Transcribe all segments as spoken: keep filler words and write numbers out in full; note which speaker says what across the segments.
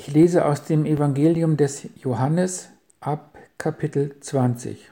Speaker 1: Ich lese aus dem Evangelium des Johannes ab Kapitel zwanzig.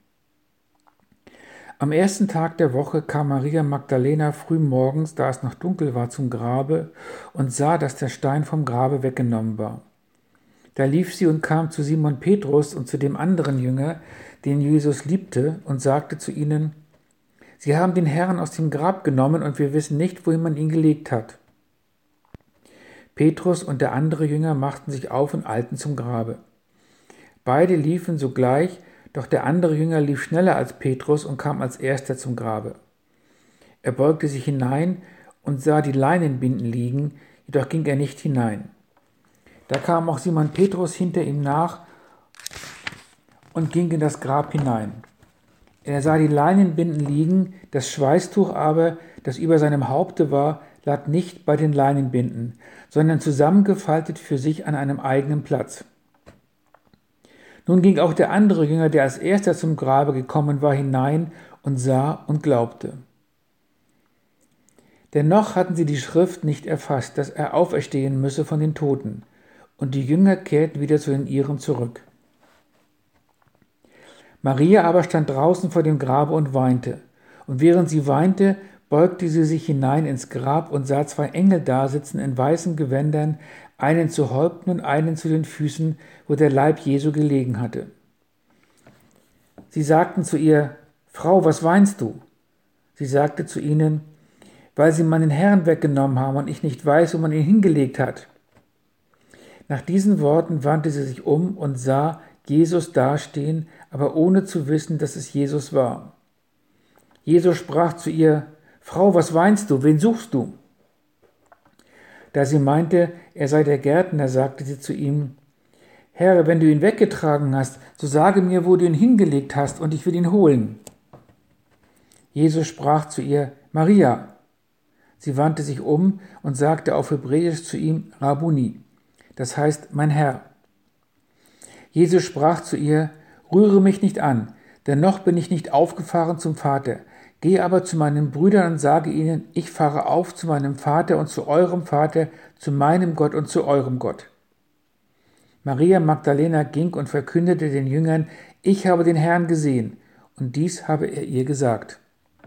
Speaker 1: Am ersten Tag der Woche kam Maria Magdalena früh morgens, da es noch dunkel war, zum Grabe und sah, dass der Stein vom Grabe weggenommen war. Da lief sie und kam zu Simon Petrus und zu dem anderen Jünger, den Jesus liebte, und sagte zu ihnen: Sie haben den Herrn aus dem Grab genommen und wir wissen nicht, wohin man ihn gelegt hat. Petrus und der andere Jünger machten sich auf und eilten zum Grabe. Beide liefen sogleich, doch der andere Jünger lief schneller als Petrus und kam als erster zum Grabe. Er beugte sich hinein und sah die Leinenbinden liegen, jedoch ging er nicht hinein. Da kam auch Simon Petrus hinter ihm nach und ging in das Grab hinein. Er sah die Leinenbinden liegen, das Schweißtuch aber, das über seinem Haupte war, lag nicht bei den Leinenbinden, sondern zusammengefaltet für sich an einem eigenen Platz. Nun ging auch der andere Jünger, der als erster zum Grabe gekommen war, hinein und sah und glaubte. Dennoch hatten sie die Schrift nicht erfasst, dass er auferstehen müsse von den Toten, und die Jünger kehrten wieder zu den ihren zurück. Maria aber stand draußen vor dem Grabe und weinte, und während sie weinte, beugte sie sich hinein ins Grab und sah zwei Engel dasitzen in weißen Gewändern, einen zu Häupten und einen zu den Füßen, wo der Leib Jesu gelegen hatte. Sie sagten zu ihr: Frau, was weinst du? Sie sagte zu ihnen: Weil sie meinen Herrn weggenommen haben und ich nicht weiß, wo man ihn hingelegt hat. Nach diesen Worten wandte sie sich um und sah Jesus dastehen, aber ohne zu wissen, dass es Jesus war. Jesus sprach zu ihr: Frau, was weinst du? Wen suchst du? Da sie meinte, er sei der Gärtner, sagte sie zu ihm: Herr, wenn du ihn weggetragen hast, so sage mir, wo du ihn hingelegt hast, und ich will ihn holen. Jesus sprach zu ihr: Maria. Sie wandte sich um und sagte auf Hebräisch zu ihm: Rabuni, das heißt mein Herr. Jesus sprach zu ihr: Rühre mich nicht an, denn noch bin ich nicht aufgefahren zum Vater. Geh aber zu meinen Brüdern und sage ihnen, ich fahre auf zu meinem Vater und zu eurem Vater, zu meinem Gott und zu eurem Gott. Maria Magdalena ging und verkündete den Jüngern, ich habe den Herrn gesehen, und dies habe er ihr gesagt.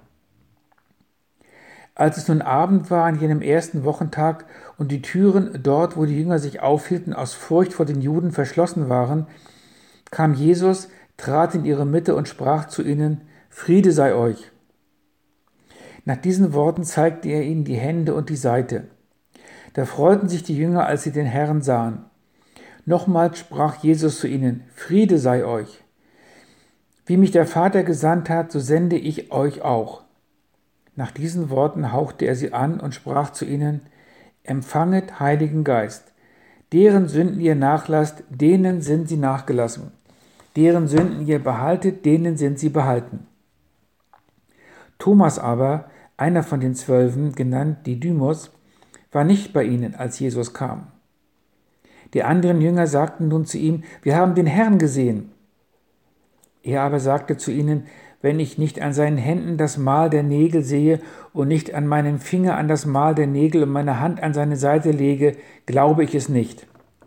Speaker 1: Als es nun Abend war an jenem ersten Wochentag und die Türen dort, wo die Jünger sich aufhielten, aus Furcht vor den Juden verschlossen waren, kam Jesus, trat in ihre Mitte und sprach zu ihnen: Friede sei euch. Nach diesen Worten zeigte er ihnen die Hände und die Seite. Da freuten sich die Jünger, als sie den Herrn sahen. Nochmals sprach Jesus zu ihnen: Friede sei euch. Wie mich der Vater gesandt hat, so sende ich euch auch. Nach diesen Worten hauchte er sie an und sprach zu ihnen: Empfanget Heiligen Geist. Deren Sünden ihr nachlasst, denen sind sie nachgelassen. Deren Sünden ihr behaltet, denen sind sie behalten. Thomas aber, einer von den Zwölfen, genannt Didymus, war nicht bei ihnen, als Jesus kam. Die anderen Jünger sagten nun zu ihm: Wir haben den Herrn gesehen. Er aber sagte zu ihnen: Wenn ich nicht an seinen Händen das Mal der Nägel sehe und nicht an meinem Finger an das Mal der Nägel und meine Hand an seine Seite lege, glaube ich es nicht.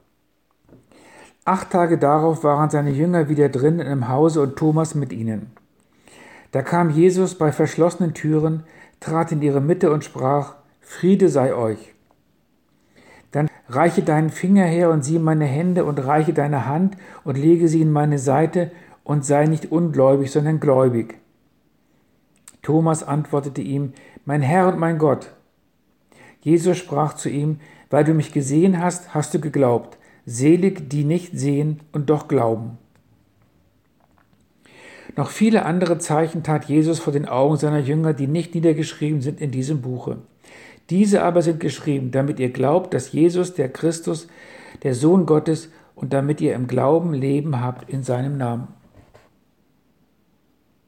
Speaker 1: Acht Tage darauf waren seine Jünger wieder drinnen im Hause und Thomas mit ihnen. Da kam Jesus bei verschlossenen Türen, trat in ihre Mitte und sprach: Friede sei euch. Dann reiche deinen Finger her und sieh meine Hände und reiche deine Hand und lege sie in meine Seite und sei nicht ungläubig, sondern gläubig. Thomas antwortete ihm: Mein Herr und mein Gott. Jesus sprach zu ihm: Weil du mich gesehen hast, hast du geglaubt. Selig, die nicht sehen und doch glauben. Noch viele andere Zeichen tat Jesus vor den Augen seiner Jünger, die nicht niedergeschrieben sind in diesem Buche. Diese aber sind geschrieben, damit ihr glaubt, dass Jesus, der Christus, der Sohn Gottes, und damit ihr im Glauben Leben habt in seinem Namen.